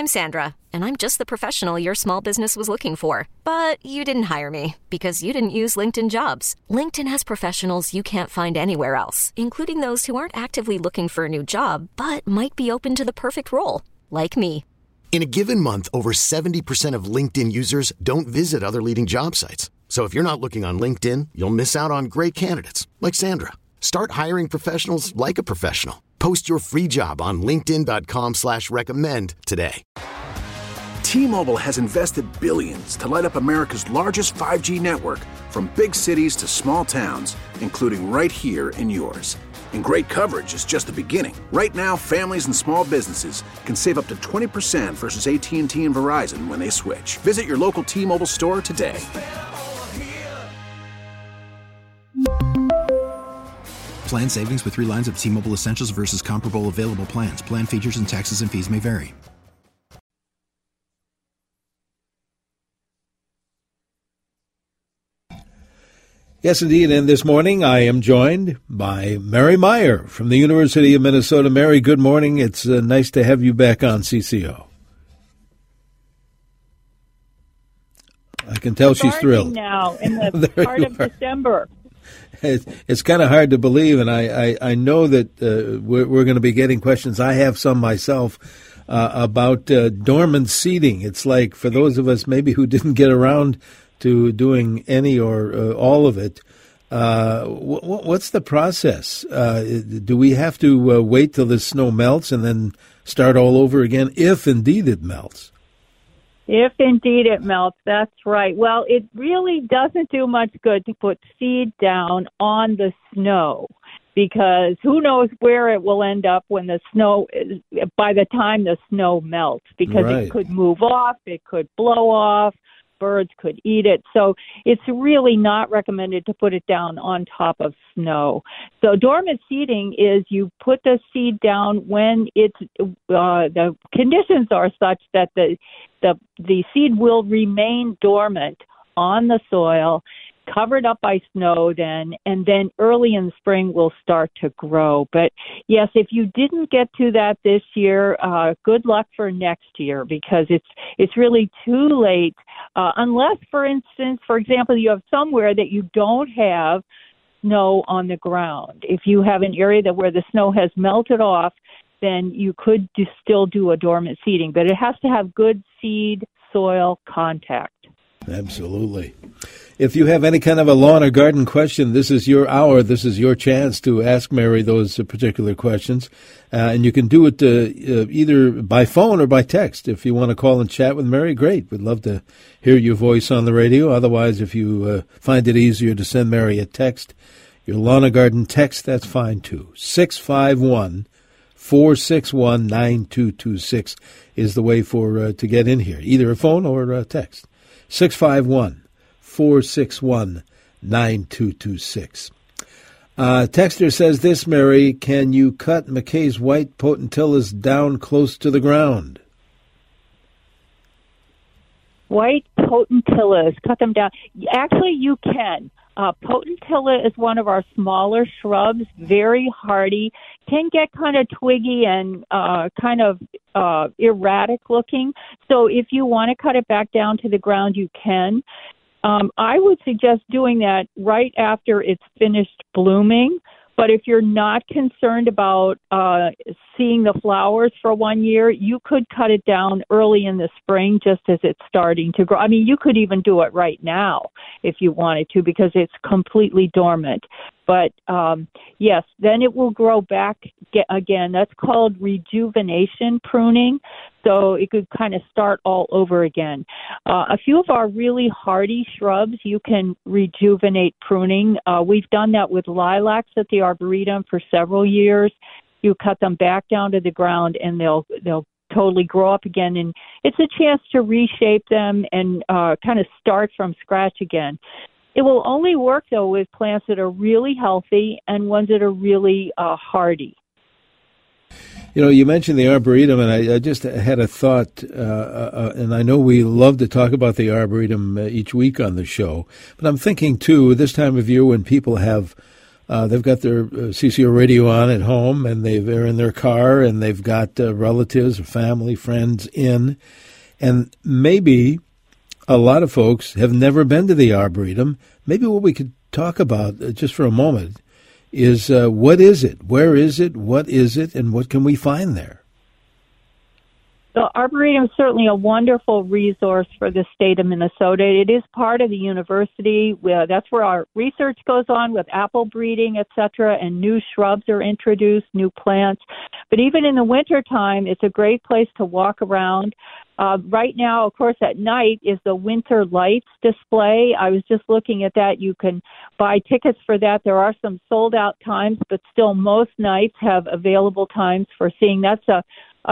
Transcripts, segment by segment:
I'm Sandra, and I'm just the professional your small business was looking for. But you didn't hire me because you didn't use LinkedIn Jobs. LinkedIn has professionals you can't find anywhere else, including those who aren't actively looking for a new job, but might be open to the perfect role, like me. In a given month, over 70% of LinkedIn users don't visit other leading job sites. So if you're not looking on LinkedIn, you'll miss out on great candidates like Sandra. Start hiring professionals like a professional. Post your free job on linkedin.com/recommend today. T-Mobile has invested billions to light up America's largest 5G network, from big cities to small towns, including right here in yours. And great coverage is just the beginning. Right now, families and small businesses can save up to 20% versus AT&T and Verizon when they switch. Visit your local T-Mobile store today. Plan savings with 3 lines of T-Mobile Essentials versus comparable available plans. Plan features and taxes and fees may vary. Yes, indeed. And this morning I am joined by Mary Meyer from the University of Minnesota. Mary, good morning. It's nice to have you back on CCO. I can tell she's thrilled. Now, in the part of December. It's kind of hard to believe, and I know that we're going to be getting questions. I have some myself about dormant seeding. It's like, for those of us maybe who didn't get around to doing any or all of it, what's the process? Do we have to wait till the snow melts and then start all over again, if indeed it melts? If indeed it melts, that's right. Well, it really doesn't do much good to put seed down on the snow, because who knows where it will end up when the snow, by the time the snow melts, because Right. It could move off, it could blow off, birds could eat it. So it's really not recommended to put it down on top of snow. So dormant seeding is you put the seed down when it's the conditions are such that the seed will remain dormant on the soil, covered up by snow then, and then early in the spring will start to grow. But yes, if you didn't get to that this year, good luck for next year, because it's really too late, unless, for instance, for example, you have somewhere that you don't have snow on the ground. If you have an area where the snow has melted off, then you could still do a dormant seeding, but it has to have good seed soil contact. Absolutely. If you have any kind of a lawn or garden question, this is your hour. This is your chance to ask Mary those particular questions. And you can do it either by phone or by text. If you want to call and chat with Mary, great. We'd love to hear your voice on the radio. Otherwise, if you find it easier to send Mary a text, your lawn or garden text, that's fine too. 651-461-9226 is the way to get in here, either a phone or a text. 651-461-9226. Texter says this, Mary, can you cut McKay's white potentillas down close to the ground? White potentillas, cut them down. Actually, you can. Potentilla is one of our smaller shrubs, very hardy, can get kind of twiggy and kind of erratic looking. So if you want to cut it back down to the ground, you can. I would suggest doing that right after it's finished blooming. But if you're not concerned about seeing the flowers for 1 year, you could cut it down early in the spring just as it's starting to grow. I mean, you could even do it right now if you wanted to, because it's completely dormant. But yes, then it will grow back again. That's called rejuvenation pruning. So it could kind of start all over again. A few of our really hardy shrubs, you can rejuvenate pruning. We've done that with lilacs at the Arboretum for several years. You cut them back down to the ground, and they'll totally grow up again. And it's a chance to reshape them and kind of start from scratch again. It will only work, though, with plants that are really healthy and ones that are really hardy. You know, you mentioned the Arboretum, and I just had a thought, and I know we love to talk about the Arboretum each week on the show, but I'm thinking, too, this time of year when people have They've got their CCO radio on at home, and they're in their car, and they've got relatives or family, friends in. And maybe a lot of folks have never been to the Arboretum. Maybe what we could talk about just for a moment is what is it? Where is it? What is it? And what can we find there? The Arboretum is certainly a wonderful resource for the state of Minnesota. It is part of the university. That's where our research goes on with apple breeding, et cetera, and new shrubs are introduced, new plants. But even in the wintertime, it's a great place to walk around. Right now, of course, at night is the Winter Lights display. I was just looking at that. You can buy tickets for that. There are some sold-out times, but still most nights have available times for seeing. That's a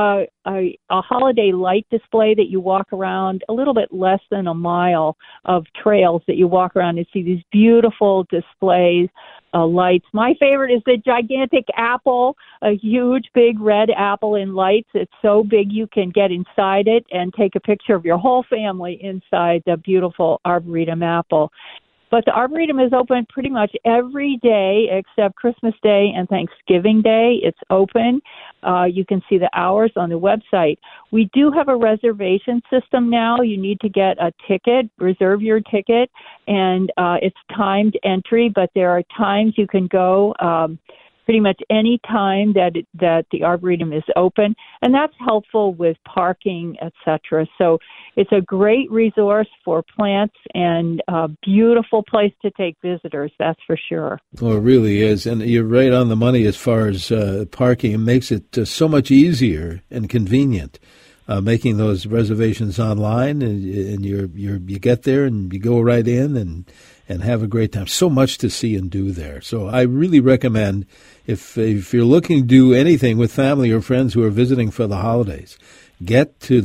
holiday light display that you walk around a little bit less than a mile of trails that you walk around and see these beautiful displays, lights. My favorite is the gigantic apple, a huge big red apple in lights. It's so big you can get inside it and take a picture of your whole family inside the beautiful Arboretum apple. But the Arboretum is open pretty much every day except Christmas Day and Thanksgiving Day. It's open. You can see the hours on the website. We do have a reservation system now. You need to get a ticket, reserve your ticket, and it's timed entry, but there are times you can go pretty much any time that the Arboretum is open, and that's helpful with parking, etc. So it's a great resource for plants and a beautiful place to take visitors, that's for sure. Well, it really is, and you're right on the money as far as parking. It makes it so much easier and convenient. Making those reservations online, and you get there and you go right in and have a great time. So much to see and do there. So I really recommend if you're looking to do anything with family or friends who are visiting for the holidays, get to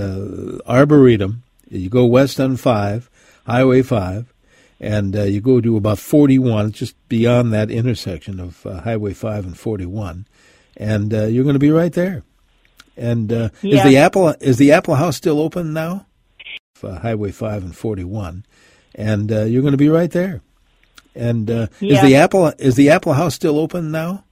the Arboretum. You go west on 5, Highway 5, and you go to about 41, just beyond that intersection of Highway 5 and 41, and you're going to be right there. And is the Apple House still open now? Highway 5 and 41, and you're going to be right there. And is the Apple House still open now?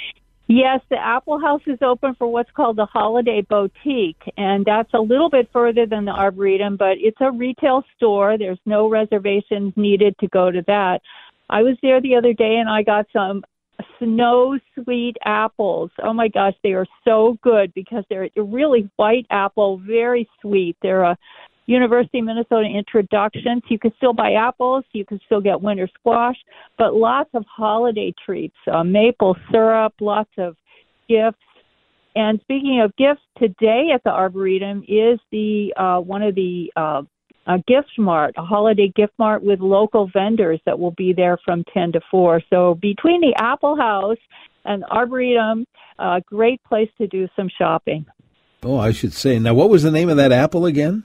Yes, the Apple House is open for what's called the Holiday Boutique, and that's a little bit further than the Arboretum, but it's a retail store. There's no reservations needed to go to that. I was there the other day, and I got some snow sweet apples. Oh my gosh, they are so good because they're a really white apple, very sweet. They're a University of Minnesota introduction. So you can still buy apples, you can still get winter squash, but lots of holiday treats, maple syrup, lots of gifts. And speaking of gifts, today at the Arboretum is the one of the a gift mart, a holiday gift mart with local vendors that will be there from 10 to 4. So between the Apple House and Arboretum, a great place to do some shopping. Oh, I should say. Now, what was the name of that apple again?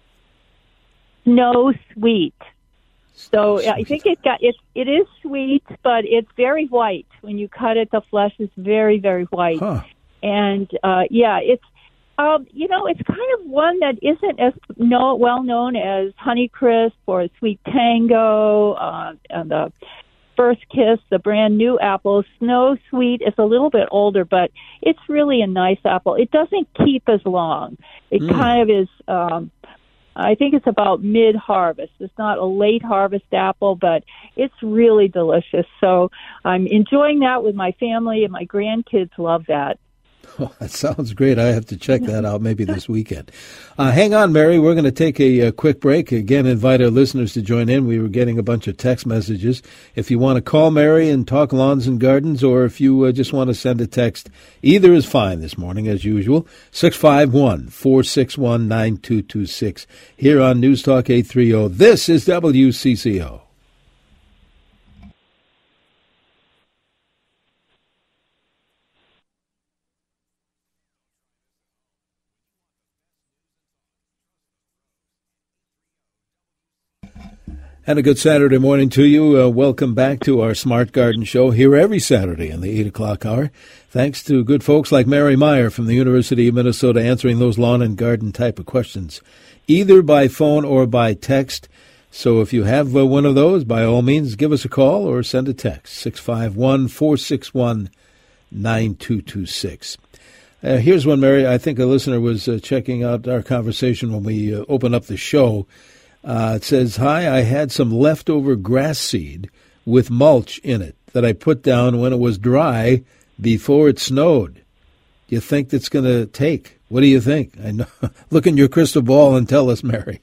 Snow Sweet. So I think it is sweet, but it's very white. When you cut it, the flesh is very, very white. Huh. And, it's, it's kind of one that isn't as well known as Honeycrisp or Sweet Tango, and the First Kiss, the brand new apple. Snow Sweet is a little bit older, but it's really a nice apple. It doesn't keep as long. It kind of is, I think it's about mid-harvest. It's not a late harvest apple, but it's really delicious. So I'm enjoying that with my family, and my grandkids love that. Oh, that sounds great. I have to check that out maybe this weekend. Hang on, Mary. We're going to take a quick break. Again, invite our listeners to join in. We were getting a bunch of text messages. If you want to call Mary and talk lawns and gardens, or if you just want to send a text, either is fine this morning, as usual. 651-461-9226 here on News Talk 830. This is WCCO. And a good Saturday morning to you. Welcome back to our Smart Garden Show here every Saturday in the 8 o'clock hour. Thanks to good folks like Mary Meyer from the University of Minnesota answering those lawn and garden type of questions, either by phone or by text. So if you have one of those, by all means, give us a call or send a text, 651-461-9226. Here's one, Mary. I think a listener was checking out our conversation when we opened up the show. It says, hi, I had some leftover grass seed with mulch in it that I put down when it was dry before it snowed. Do you think that's going to take? What do you think? I know. Look in your crystal ball and tell us, Mary.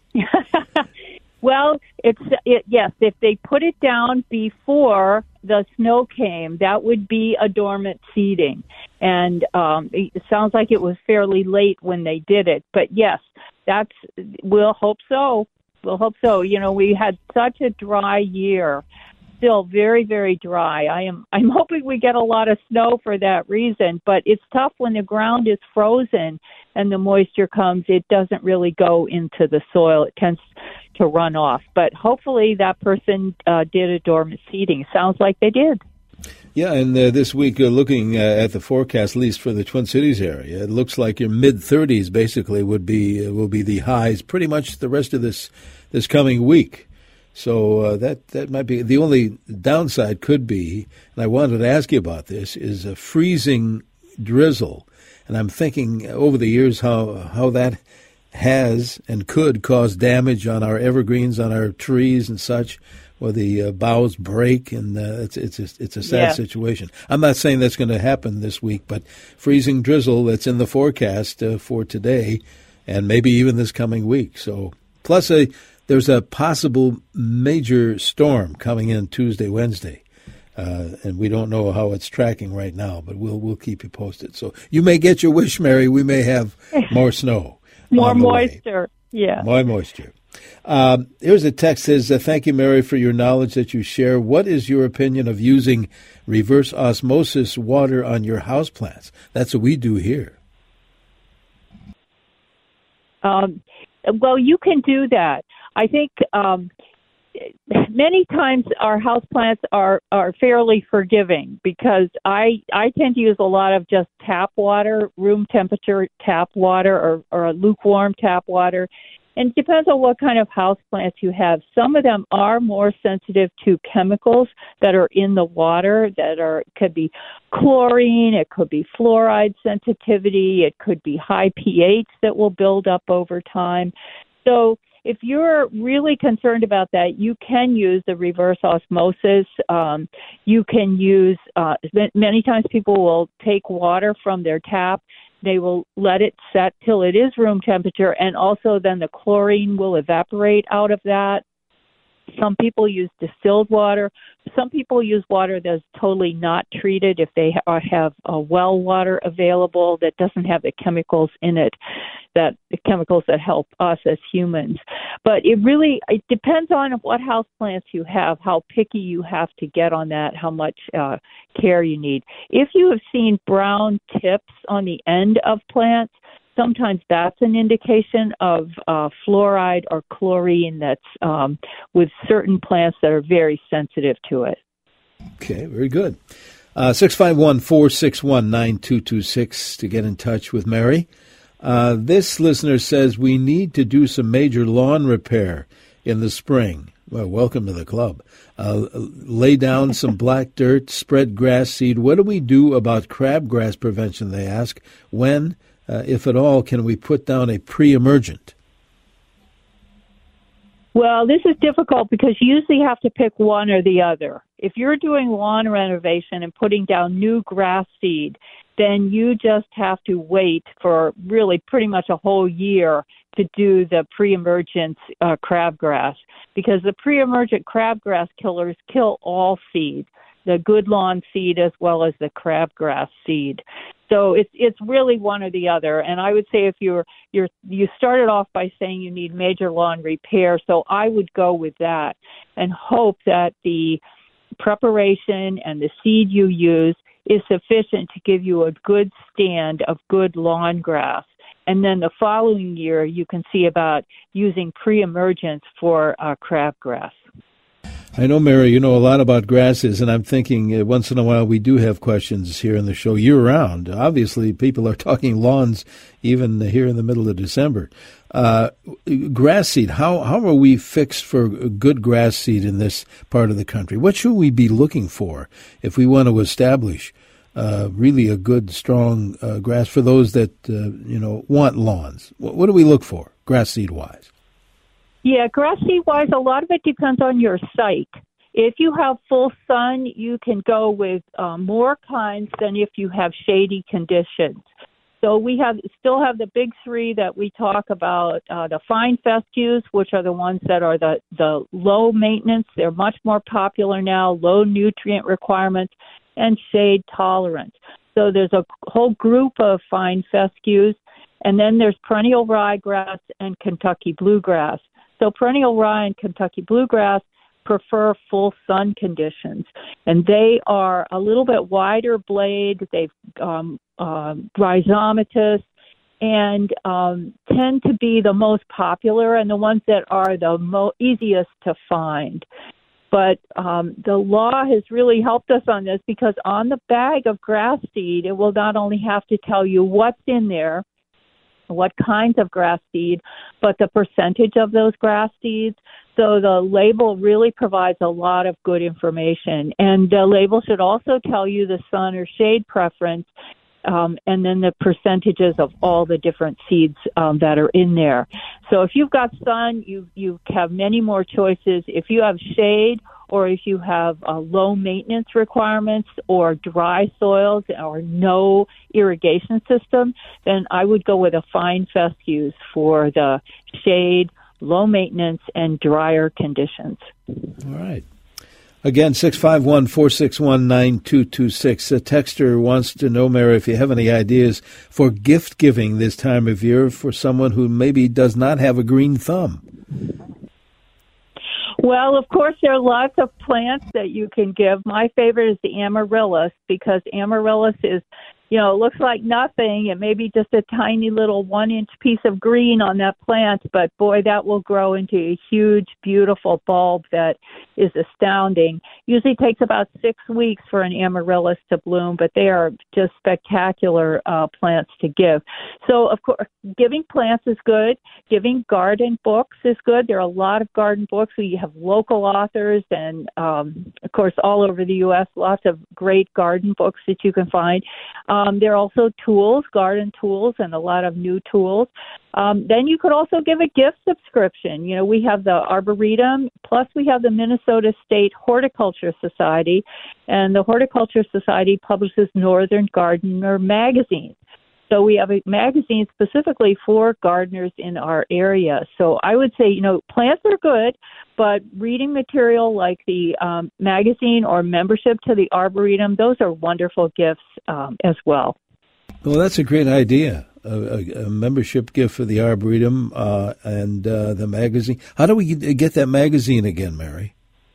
Well, yes, if they put it down before the snow came, that would be a dormant seeding. And it sounds like it was fairly late when they did it. But yes, we'll hope so. We'll hope so. You know, we had such a dry year, still very, very dry. I'm hoping we get a lot of snow for that reason. But it's tough when the ground is frozen and the moisture comes. It doesn't really go into the soil. It tends to run off. But hopefully that person did a dormant seeding. Sounds like they did. Yeah, and this week, looking at the forecast, at least for the Twin Cities area, it looks like your mid-30s basically will be the highs pretty much the rest of this coming week. So that might be the only downside could be, and I wanted to ask you about this, is a freezing drizzle. And I'm thinking over the years how that has and could cause damage on our evergreens, on our trees and such, where the boughs break, and it's a sad situation. I'm not saying that's going to happen this week, but freezing drizzle that's in the forecast for today and maybe even this coming week. So plus there's a possible major storm coming in Tuesday, Wednesday. And we don't know how it's tracking right now, but we'll keep you posted. So you may get your wish, Mary. We may have more snow. More moisture. Yeah. More moisture. Here's a text that says, thank you, Mary, for your knowledge that you share. What is your opinion of using reverse osmosis water on your houseplants? That's what we do here. Well, you can do that. I think many times our houseplants are fairly forgiving because I tend to use a lot of just tap water, room temperature tap water or lukewarm tap water. And it depends on what kind of houseplants you have. Some of them are more sensitive to chemicals that are in the water could be chlorine, it could be fluoride sensitivity, it could be high pH that will build up over time. So if you're really concerned about that, you can use the reverse osmosis. You can use, many times people will take water from their tap. They will let it set till it is room temperature, and also then the chlorine will evaporate out of that. Some people use distilled water. Some people use water that's totally not treated if they have well water available that doesn't have the chemicals in it, the chemicals that help us as humans. But it depends on what houseplants you have, how picky you have to get on that, how much care you need. If you have seen brown tips on the end of plants, sometimes that's an indication of fluoride or chlorine that's with certain plants that are very sensitive to it. Okay, very good. 651-461-9226 to get in touch with Mary. This listener says we need to do some major lawn repair in the spring. Well, welcome to the club. Lay down some black dirt, spread grass seed. What do we do about crabgrass prevention, they ask. When, if at all, can we put down a pre-emergent? Well, this is difficult because you usually have to pick one or the other. If you're doing lawn renovation and putting down new grass seed, then you just have to wait for really pretty much a whole year to do the pre-emergent crabgrass, because the pre-emergent crabgrass killers kill all seed, the good lawn seed as well as the crabgrass seed. So it's really one or the other. And I would say if you started off by saying you need major lawn repair, so I would go with that and hope that the preparation and the seed you use is sufficient to give you a good stand of good lawn grass. And then the following year, you can see about using pre-emergence for crabgrass. I know, Mary, you know a lot about grasses, and I'm thinking once in a while we do have questions here in the show year-round. Obviously, people are talking lawns even here in the middle of December. Grass seed, how are we fixed for good grass seed in this part of the country? What should we be looking for if we want to establish really a good, strong grass for those that, want lawns? What do we look for, grass seed-wise? Yeah, grass seed-wise, a lot of it depends on your site. If you have full sun, you can go with more kinds than if you have shady conditions. So we still have the big three that we talk about, the fine fescues, which are the ones that are the low maintenance. They're much more popular now, low nutrient requirements, and shade tolerant. So there's a whole group of fine fescues, and then there's perennial ryegrass and Kentucky bluegrass. So perennial rye and Kentucky bluegrass prefer full sun conditions, and they are a little bit wider blade. They've rhizomatous and tend to be the most popular and the ones that are the easiest to find. But the law has really helped us on this, because on the bag of grass seed, it will not only have to tell you what's in there, what kinds of grass seed, but the percentage of those grass seeds. So the label really provides a lot of good information. And the label should also tell you the sun or shade preference, and then the percentages of all the different seeds that are in there. So if you've got sun, you have many more choices. If you have shade, or if you have low maintenance requirements or dry soils or no irrigation system, then I would go with a fine fescues for the shade, low maintenance, and drier conditions. All right. Again, 651-461-9226. A texter wants to know, Mary, if you have any ideas for gift giving this time of year for someone who maybe does not have a green thumb. Well, of course, there are lots of plants that you can give. My favorite is the amaryllis, because amaryllis is, looks like nothing. It may be just a tiny little 1-inch piece of green on that plant, but boy, that will grow into a huge, beautiful bulb that is astounding. Usually takes about 6 weeks for an amaryllis to bloom, but they are just spectacular plants to give. So, of course, giving plants is good. Giving garden books is good. There are a lot of garden books. We have local authors and, of course, all over the U.S., lots of great garden books that you can find. There are also tools, garden tools, and a lot of new tools. Then you could also give a gift subscription. We have the Arboretum, plus we have the Minnesota State Horticulture Society, and the Horticulture Society publishes Northern Gardener magazine. So we have a magazine specifically for gardeners in our area. So I would say, plants are good, but reading material like the magazine or membership to the Arboretum, those are wonderful gifts as well. Well, that's a great idea, a membership gift for the Arboretum and the magazine. How do we get that magazine again, Mary?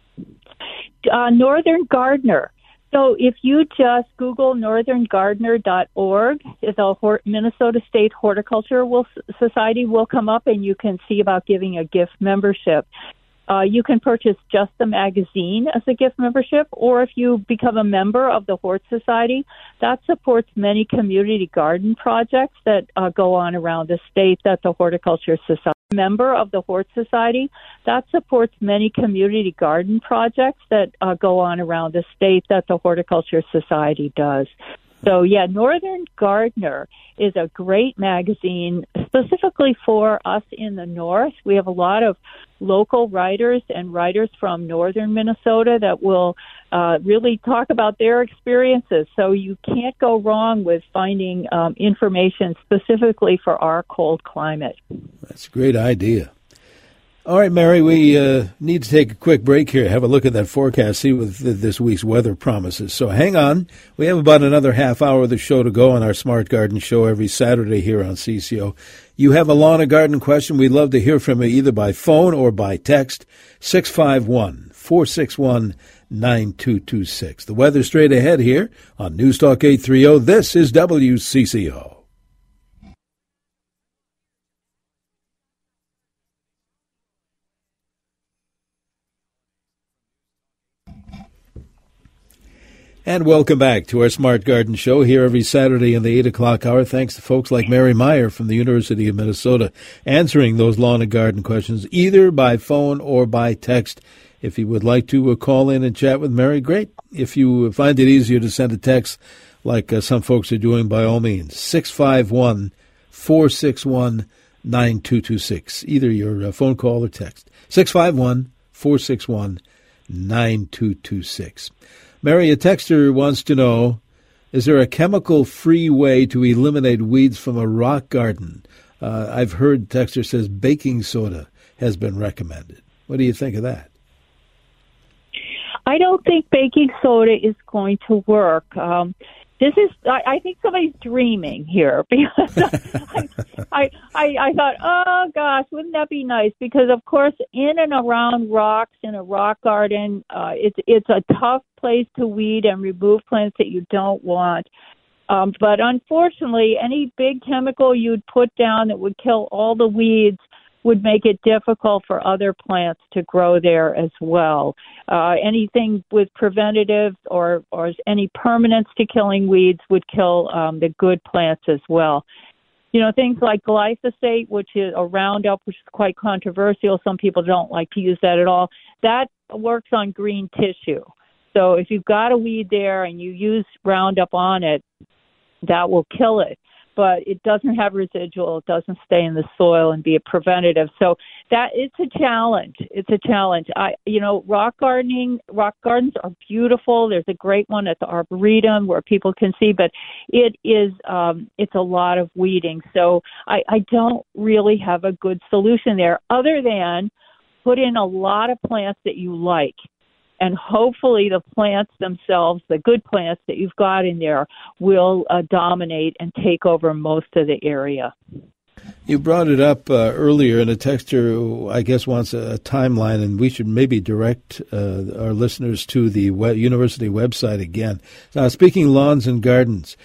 Northern Gardener. So if you just Google northerngardener.org, the Minnesota State Horticulture Society will come up, and you can see about giving a gift membership. You can purchase just the magazine as a gift membership, or if you become a member of the Hort Society, that supports many community garden projects that go on around the state that the Horticulture Society. Member of the Hort Society, that supports many community garden projects that go on around the state that the Horticulture Society does. So, yeah, Northern Gardener is a great magazine specifically for us in the north. We have a lot of local writers and writers from northern Minnesota that will really talk about their experiences. So you can't go wrong with finding information specifically for our cold climate. That's a great idea. All right, Mary, we need to take a quick break here, have a look at that forecast, see what this week's weather promises. So hang on. We have about another half hour of the show to go on our Smart Garden Show every Saturday here on CCO. You have a lawn or garden question, we'd love to hear from you either by phone or by text, 651-461-9226. The weather straight ahead here on News Talk 830. This is WCCO. And welcome back to our Smart Garden Show here every Saturday in the 8 o'clock hour. Thanks to folks like Mary Meyer from the University of Minnesota answering those lawn and garden questions either by phone or by text. If you would like to call in and chat with Mary, great. If you find it easier to send a text like some folks are doing, by all means, 651-461-9226. Either your phone call or text. 651-461-9226. Mary, a texter wants to know, is there a chemical-free way to eliminate weeds from a rock garden? I've heard texter says baking soda has been recommended. What do you think of that? I don't think baking soda is going to work. I think somebody's dreaming here because I thought, oh gosh, wouldn't that be nice? Because of course, in and around rocks in a rock garden, it's a tough place to weed and remove plants that you don't want. But unfortunately, any big chemical you'd put down that would kill all the weeds would make it difficult for other plants to grow there as well. Anything with preventatives or any permanence to killing weeds would kill the good plants as well. You know, things like glyphosate, which is a Roundup, which is quite controversial. Some people don't like to use that at all. That works on green tissue. So if you've got a weed there and you use Roundup on it, that will kill it. But it doesn't have residual. It doesn't stay in the soil and be a preventative. So that it's a challenge. It's a challenge. Rock gardens are beautiful. There's a great one at the Arboretum where people can see, but it is it's a lot of weeding. So I don't really have a good solution there other than put in a lot of plants that you like. And hopefully the plants themselves, the good plants that you've got in there, will dominate and take over most of the area. You brought it up earlier, and a texter, I guess, wants a timeline, and we should maybe direct our listeners to the university website again. Speaking lawns and gardens,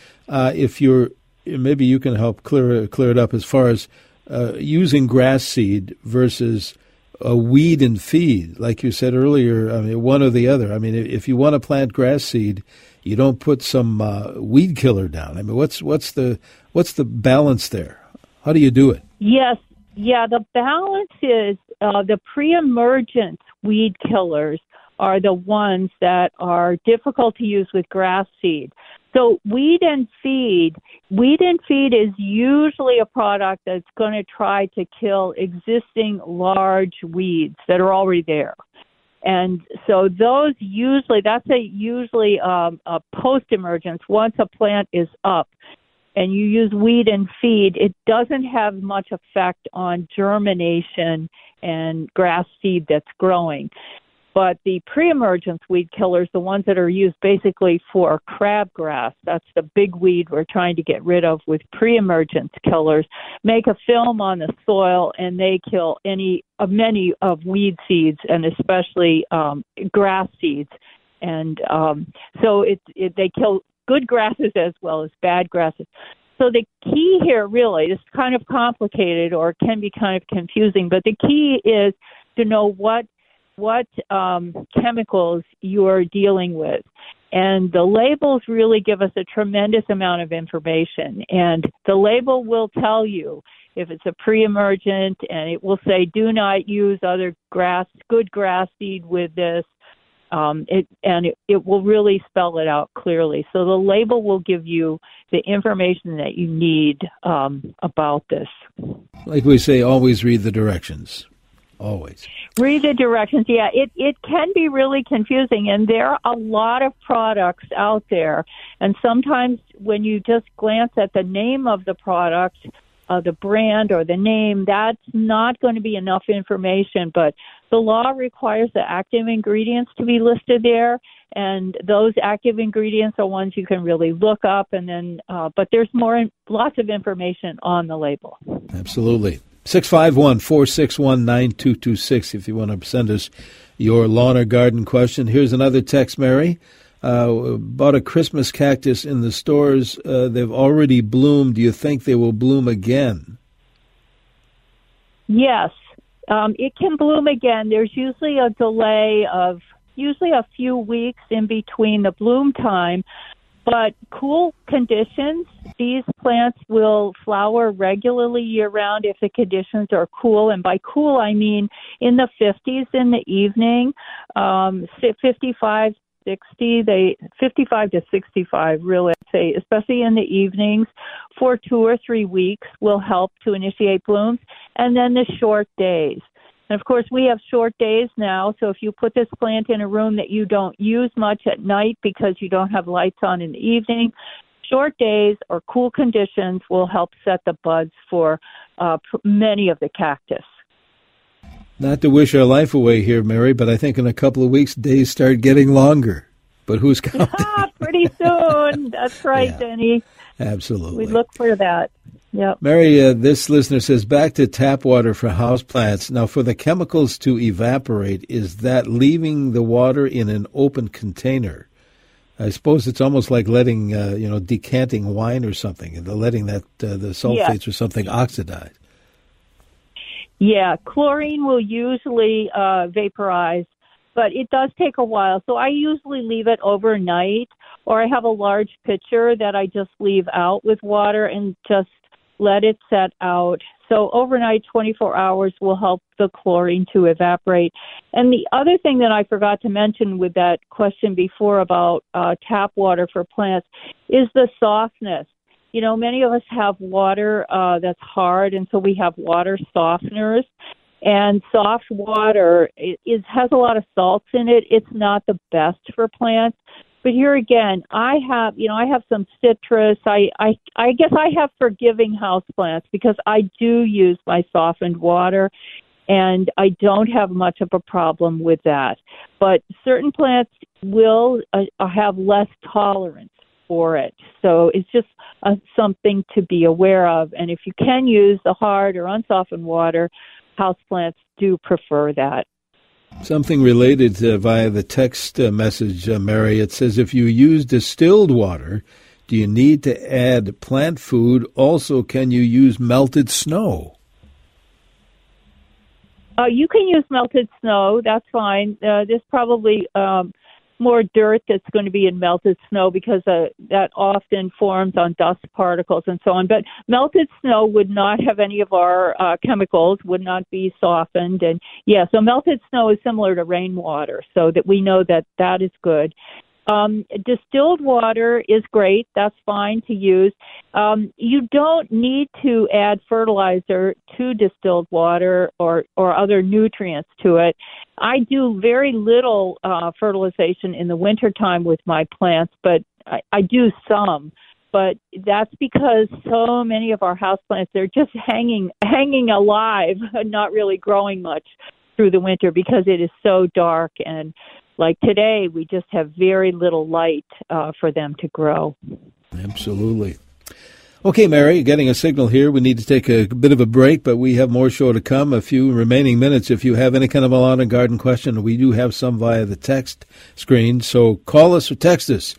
maybe you can help clear it up as far as using grass seed versus a weed and feed, like you said earlier. I mean, one or the other. I mean, if you want to plant grass seed, you don't put some weed killer down. I mean, what's the balance there? How do you do it? Yes, the balance is the pre-emergent weed killers are the ones that are difficult to use with grass seed. So weed and feed is usually a product that's going to try to kill existing large weeds that are already there. And so those that's usually a post-emergence. Once a plant is up and you use weed and feed, it doesn't have much effect on germination and grass seed that's growing. But the pre-emergence weed killers, the ones that are used basically for crabgrass, that's the big weed we're trying to get rid of with pre-emergence killers, make a film on the soil and they kill many of weed seeds and especially grass seeds. And so they kill good grasses as well as bad grasses. So the key here really is kind of complicated or can be kind of confusing, but the key is to know what chemicals you're dealing with. And the labels really give us a tremendous amount of information. And the label will tell you if it's a pre-emergent, and it will say, do not use other good grass seed with this. It will really spell it out clearly. So the label will give you the information that you need about this. Like we say, always read the directions. Always. Read the directions. Yeah, it can be really confusing, and there are a lot of products out there. And sometimes when you just glance at the name of the product, the brand or the name, that's not going to be enough information. But the law requires the active ingredients to be listed there, and those active ingredients are ones you can really look up. And then, but there's lots of information on the label. Absolutely. 651-461-9226 if you want to send us your lawn or garden question. Here's another text, Mary. Bought a Christmas cactus in the stores. They've already bloomed. Do you think they will bloom again? Yes, it can bloom again. There's usually a delay of, usually a few weeks in between the bloom time. But cool conditions, these plants will flower regularly year-round if the conditions are cool. And by cool, I mean in the 50s in the evening, 55 to 65, really, I'd say, especially in the evenings, for 2 or 3 weeks will help to initiate blooms. And then the short days. And, of course, we have short days now, so if you put this plant in a room that you don't use much at night because you don't have lights on in the evening, short days or cool conditions will help set the buds for many of the cactus. Not to wish our life away here, Mary, but I think in a couple of weeks, days start getting longer. But who's counting? Pretty soon. That's right, Denny. Absolutely. We look for that. Yep. Mary, this listener says, back to tap water for houseplants. Now, for the chemicals to evaporate, is that leaving the water in an open container? I suppose it's almost like letting, decanting wine or something, letting that the sulfates or something oxidize. Yeah, chlorine will usually vaporize, but it does take a while. So I usually leave it overnight, or I have a large pitcher that I just leave out with water and just let it set out. So overnight, 24 hours will help the chlorine to evaporate. And the other thing that I forgot to mention with that question before about tap water for plants is the softness. You know, many of us have water that's hard, and so we have water softeners. And soft water has a lot of salts in it. It's not the best for plants. But here again, I have some citrus. I guess I have forgiving houseplants because I do use my softened water, and I don't have much of a problem with that. But certain plants will have less tolerance for it. So it's just something to be aware of. And if you can use the hard or unsoftened water, houseplants do prefer that. Something related via the text message, Mary. It says, if you use distilled water, do you need to add plant food? Also, can you use melted snow? You can use melted snow. That's fine. There's probably more dirt that's going to be in melted snow because that often forms on dust particles and so on. But melted snow would not have any of our chemicals, would not be softened. And so melted snow is similar to rainwater, so that we know that that is good. Distilled water is great. That's fine to use. You don't need to add fertilizer to distilled water or other nutrients to it. I do very little fertilization in the wintertime with my plants, but I do some. But that's because so many of our houseplants, they're just hanging alive, not really growing much through the winter because it is so dark. And like today, we just have very little light for them to grow. Absolutely. Okay, Mary, getting a signal here. We need to take a bit of a break, but we have more show to come. A few remaining minutes. If you have any kind of a lawn and garden question, we do have some via the text screen. So call us or text us,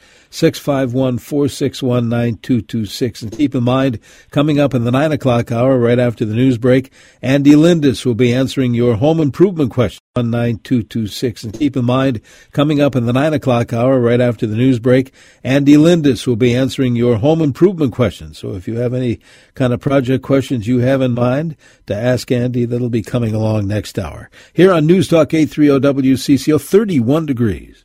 651-461-9226. And keep in mind, coming up in the 9 o'clock hour, right after the news break, Andy Lindis will be answering your home improvement question on 9226. And keep in mind, coming up in the 9 o'clock hour, right after the news break, Andy Lindis will be answering your home improvement questions. So if you have any kind of project questions you have in mind to ask Andy, that'll be coming along next hour. Here on News Talk 830 WCCO, 31 degrees.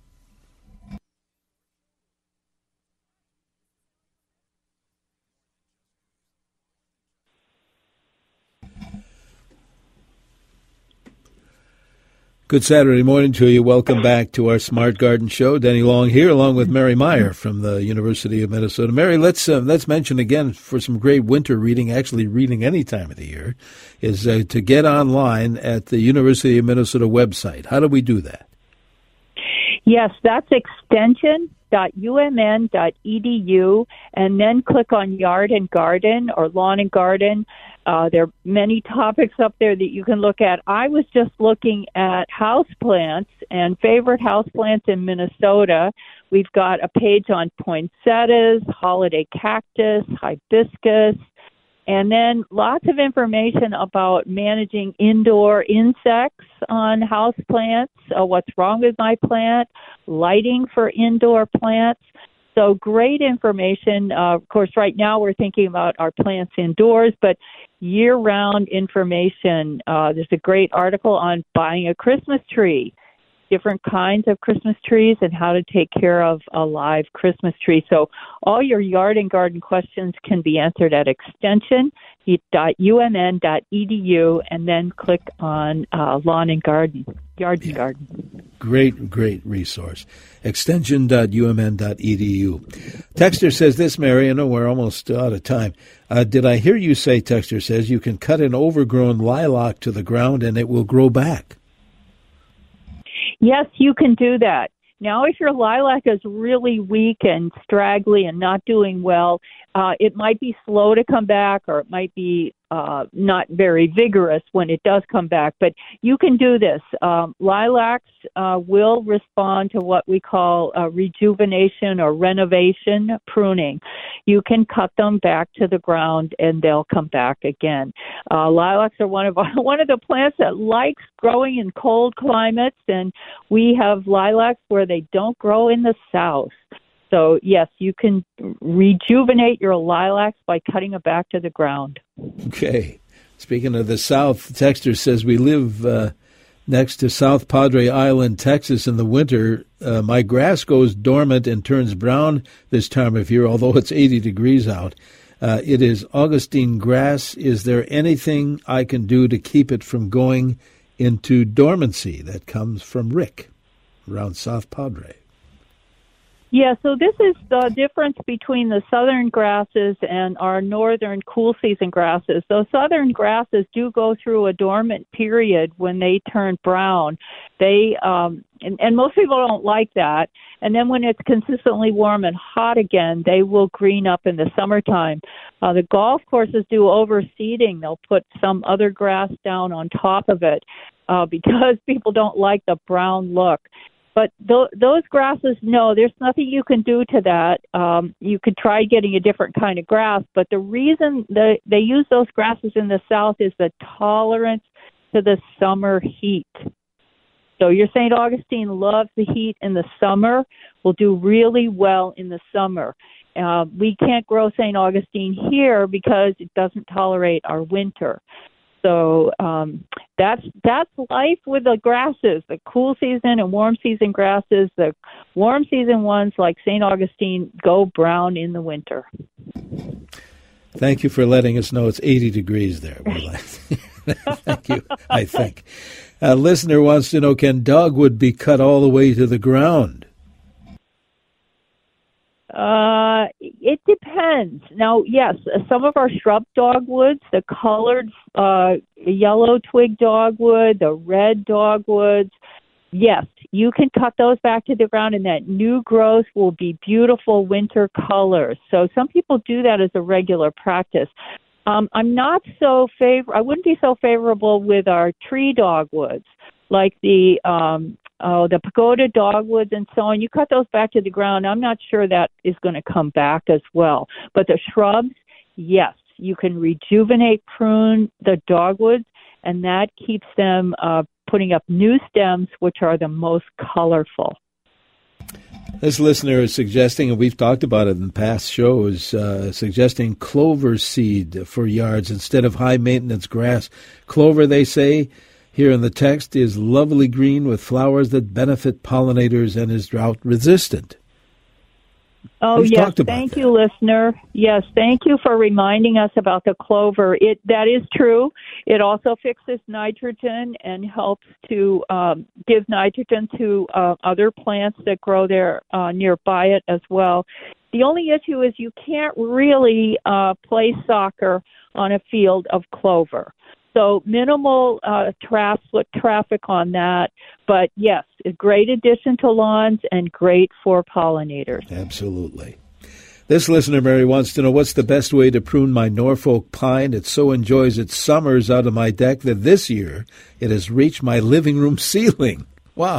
Good Saturday morning to you. Welcome back to our Smart Garden Show. Denny Long here, along with Mary Meyer from the University of Minnesota. Mary, let's mention again for some great winter reading, actually reading any time of the year, is to get online at the University of Minnesota website. How do we do that? Yes, that's extension.umn.edu, and then click on Yard and Garden or Lawn and Garden. There are many topics up there that you can look at. I was just looking at houseplants and favorite houseplants in Minnesota. We've got a page on poinsettias, holiday cactus, hibiscus, And then lots of information about managing indoor insects on house plants, what's wrong with my plant, lighting for indoor plants. So great information. Of course, right now we're thinking about our plants indoors, but year-round information. There's a great article on buying a Christmas tree, different kinds of Christmas trees, and how to take care of a live Christmas tree. So all your yard and garden questions can be answered at extension.umn.edu, and then click on lawn and garden, yard and garden. Great resource. Extension.umn.edu. Texter says this, Mary, I know we're almost out of time. Did I hear you say, Texter says, you can cut an overgrown lilac to the ground and it will grow back? Yes, you can do that. Now, if your lilac is really weak and straggly and not doing well, it might be slow to come back, or it might be not very vigorous when it does come back. But you can do this. Lilacs will respond to what we call rejuvenation or renovation pruning. You can cut them back to the ground, and they'll come back again. Lilacs are one of the plants that likes growing in cold climates, and we have lilacs where they don't grow in the south. So, yes, you can rejuvenate your lilacs by cutting them back to the ground. Okay. Speaking of the South, Texter says we live next to South Padre Island, Texas in the winter. My grass goes dormant and turns brown this time of year, although it's 80 degrees out. It is Augustine grass. Is there anything I can do to keep it from going into dormancy? That comes from Rick around South Padre. Yeah, so this is the difference between the southern grasses and our northern cool season grasses. Those southern grasses do go through a dormant period when they turn brown. They and most people don't like that. And then when it's consistently warm and hot again, they will green up in the summertime. The golf courses do overseeding. They'll put some other grass down on top of it because people don't like the brown look. But those grasses, no, there's nothing you can do to that. You could try getting a different kind of grass, but the reason they use those grasses in the South is the tolerance to the summer heat. So your St. Augustine loves the heat in the summer, will do really well in the summer. We can't grow St. Augustine here because it doesn't tolerate our winter. So that's life with the grasses, the cool season and warm season grasses. The warm season ones, like St. Augustine, go brown in the winter. Thank you for letting us know it's 80 degrees there. Thank you, I think. A listener wants to know, can dogwood be cut all the way to the ground? It depends. Now, yes, some of our shrub dogwoods, the colored yellow twig dogwood, the red dogwoods, yes, you can cut those back to the ground, and that new growth will be beautiful winter colors. So some people do that as a regular practice. I'm not so I wouldn't be so favorable with our tree dogwoods, like the pagoda dogwoods and so on. You cut those back to the ground, I'm not sure that is going to come back as well. But the shrubs, yes, you can rejuvenate, prune the dogwoods, and that keeps them putting up new stems, which are the most colorful. This listener is suggesting, and we've talked about it in past shows, suggesting clover seed for yards instead of high-maintenance grass. Clover, they say, here in the text, is lovely green with flowers that benefit pollinators and is drought-resistant. Oh, yes. Thank you, listener. Yes, thank you for reminding us about the clover. That is true. It also fixes nitrogen and helps to give nitrogen to other plants that grow there nearby it as well. The only issue is you can't really play soccer on a field of clover. So minimal traffic on that. But, yes, a great addition to lawns and great for pollinators. Absolutely. This listener, Mary, wants to know, what's the best way to prune my Norfolk pine? It so enjoys its summers out of my deck that this year it has reached my living room ceiling. Wow.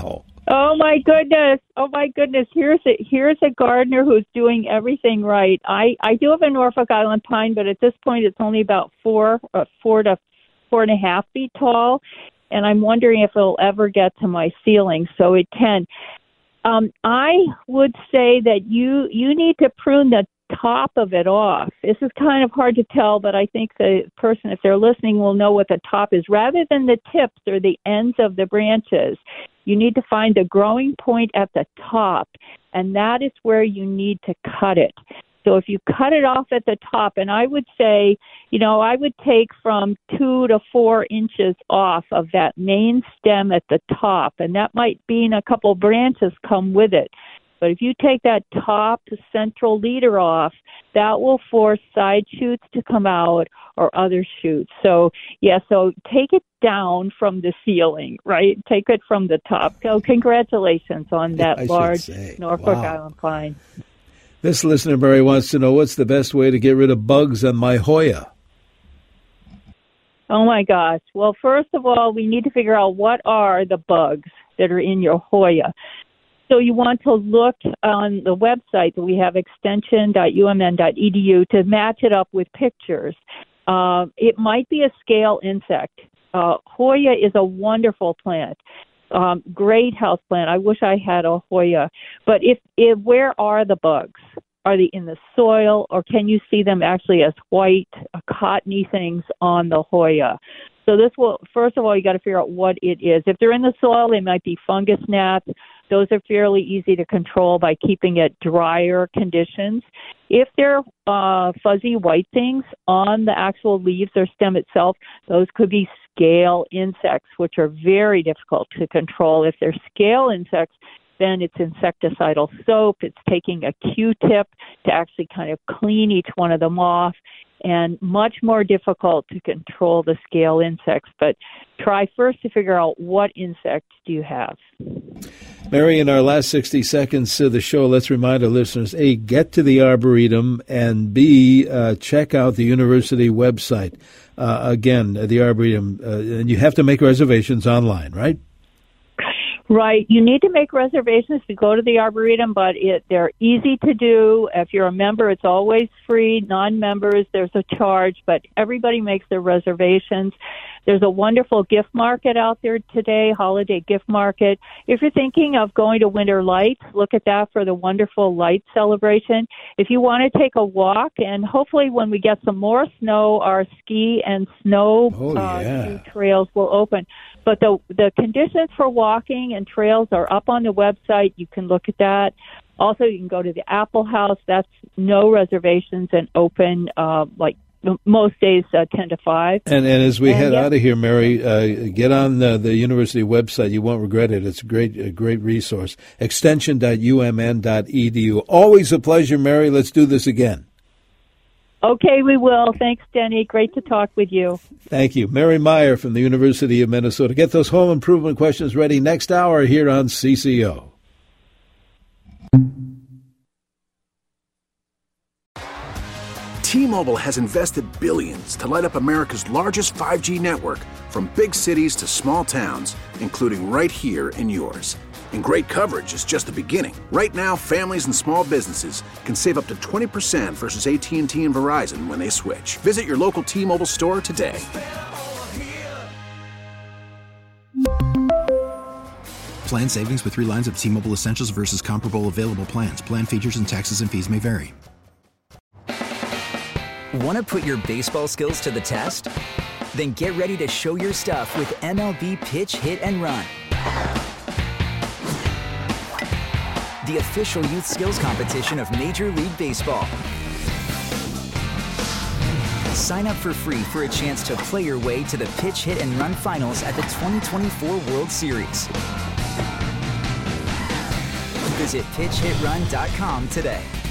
Oh my goodness! Oh my goodness! Here's a gardener who's doing everything right. I do have a Norfolk Island pine, but at this point it's only about 4 to 4.5 feet tall, and I'm wondering if it'll ever get to my ceiling. So it can. I would say that you need to prune the top of it off. This is kind of hard to tell, but I think the person, if they're listening, will know what the top is. Rather than the tips or the ends of the branches, you need to find the growing point at the top, and that is where you need to cut it. So if you cut it off at the top, and I would say, I would take from 2 to 4 inches off of that main stem at the top, and that might mean a couple branches come with it. But if you take that top central leader off, that will force side shoots to come out or other shoots. So take it down from the ceiling, right? Take it from the top. So congratulations on that large Norfolk Island pine. This listener, Mary, wants to know what's the best way to get rid of bugs on my Hoya? Oh, my gosh. Well, first of all, we need to figure out what are the bugs that are in your Hoya. So you want to look on the website that we have, extension.umn.edu, to match it up with pictures. It might be a scale insect. Hoya is a wonderful plant, great house plant. I wish I had a Hoya. But where are the bugs? Are they in the soil, or can you see them actually as white, cottony things on the Hoya? So first of all, you got to figure out what it is. If they're in the soil, they might be fungus gnats. Those are fairly easy to control by keeping it drier conditions. If they're fuzzy white things on the actual leaves or stem itself, those could be scale insects, which are very difficult to control. If they're scale insects, then it's insecticidal soap. It's taking a Q-tip to actually kind of clean each one of them off, and much more difficult to control the scale insects. But try first to figure out what insects do you have. Mary, in our last 60 seconds of the show, let's remind our listeners, A, get to the Arboretum, and B, check out the university website. Again, the Arboretum, and you have to make reservations online, right? Right. You need to make reservations to go to the Arboretum, but they're easy to do. If you're a member, it's always free. Non-members, there's a charge, but everybody makes their reservations. There's a wonderful gift market out there today, holiday gift market. If you're thinking of going to Winter Lights, look at that for the wonderful light celebration. If you want to take a walk, and hopefully when we get some more snow, our ski and snow trails will open. But the conditions for walking and trails are up on the website. You can look at that. Also, you can go to the Apple House. That's no reservations and open most days 10 to 5. And as we head out of here, Mary, get on the university website. You won't regret it. It's a great resource. Extension.umn.edu. Always a pleasure, Mary. Let's do this again. Okay, we will. Thanks, Denny. Great to talk with you. Thank you. Mary Meyer from the University of Minnesota. Get those home improvement questions ready next hour here on CCO. T-Mobile has invested billions to light up America's largest 5G network, from big cities to small towns, including right here in yours. And great coverage is just the beginning. Right now, families and small businesses can save up to 20% versus AT&T and Verizon when they switch. Visit your local T-Mobile store today. Plan savings with 3 lines of T-Mobile Essentials versus comparable available plans. Plan features and taxes and fees may vary. Want to put your baseball skills to the test? Then get ready to show your stuff with MLB Pitch, Hit, and Run. The official youth skills competition of Major League Baseball. Sign up for free for a chance to play your way to the Pitch, Hit, and Run finals at the 2024 World Series. Visit PitchHitRun.com today.